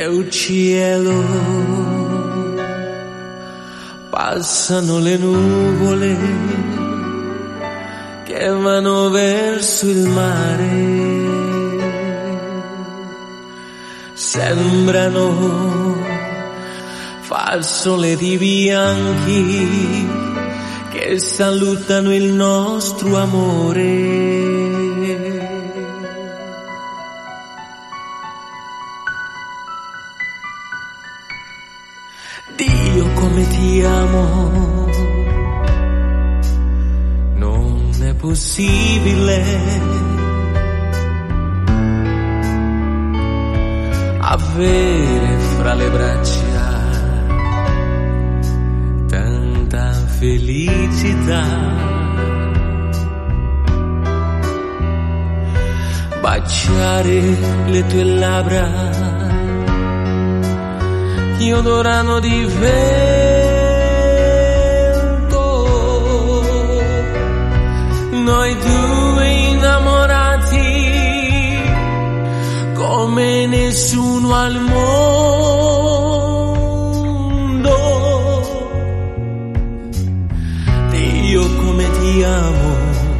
nel cielo passano le nuvole che vanno verso il mare. Sembrano fazzoletti bianchi che salutano il nostro amore. Dio, come ti amo, non è possibile avere fra le braccia tanta felicità. Baciare le tue labbra che odorano di vento, noi due innamorati come nessuno al mondo. Dio, come ti amo,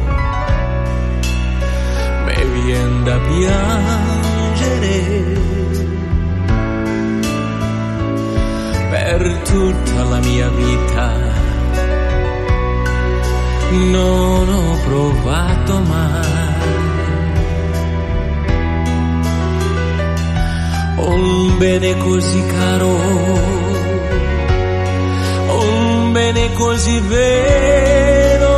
me vien da piangere. Per tutta la mia vita non ho provato mai un bene così caro, un bene così vero,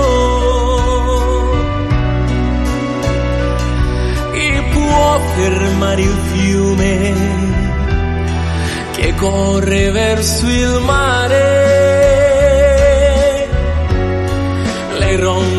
che può fermare il fiume che corre verso il mare, le ronde